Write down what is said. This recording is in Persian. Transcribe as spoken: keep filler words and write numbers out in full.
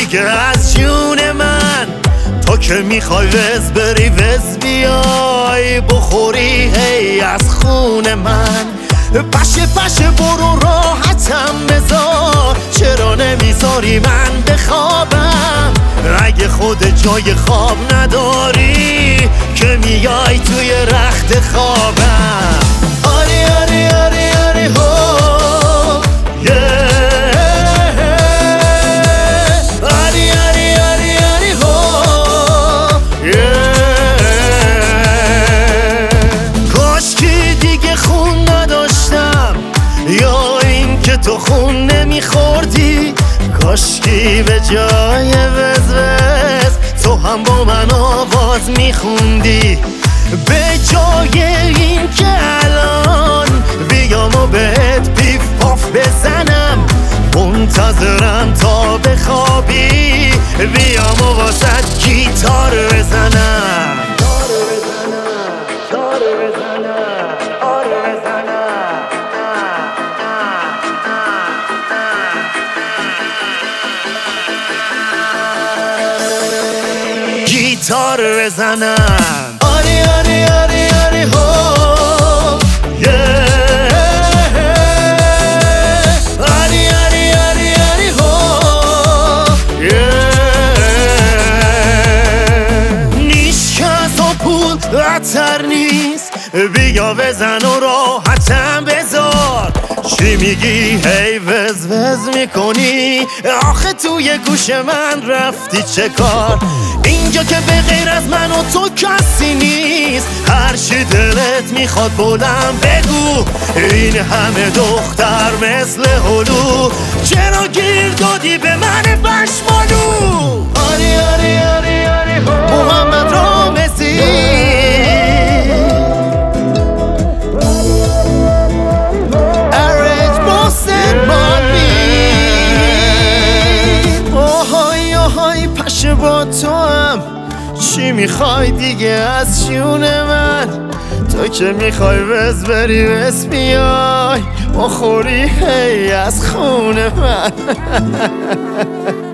دیگه از جون من، تو که میخوای وز بری وز بیای بخوری هی از خون من. پشه پشه برو راحتم بذار، چرا نمیذاری من بخوابم؟ اگه خود جای خواب نداری که میای توی رخت خوابم. آری آری آری آری هو تو خون نمیخوردی، کاشکی به جای وز وز تو هم با من آواز میخوندی. به جای این که الان بیام و بهت پیف پاف بزنم، منتظرم تا بخوابی بیام و واسد گیتار بزنم. گیتار بزنم. آری آری آری آری هو آری آری آری آری هو نیش کس و پول عطر نیست، بیا بزن و راحتم بذار. چی میگی هی وز وز میکنی؟ آخه توی گوش من رفتی چه کار؟ اینجا که به غیر از من و تو کسی نیست، هر چی دلت میخواد بلند بگو. این همه دختر مثل هلو، چرا گیر دادی به من بشمالو؟ آری آری آری آری محمد رامزی. ارج محسن مانی. آهای آهای پشه با تو هم، چی میخوای دیگه از جون من؟ تو که میخوای وز بری وز بیای بخوری هی از خون من.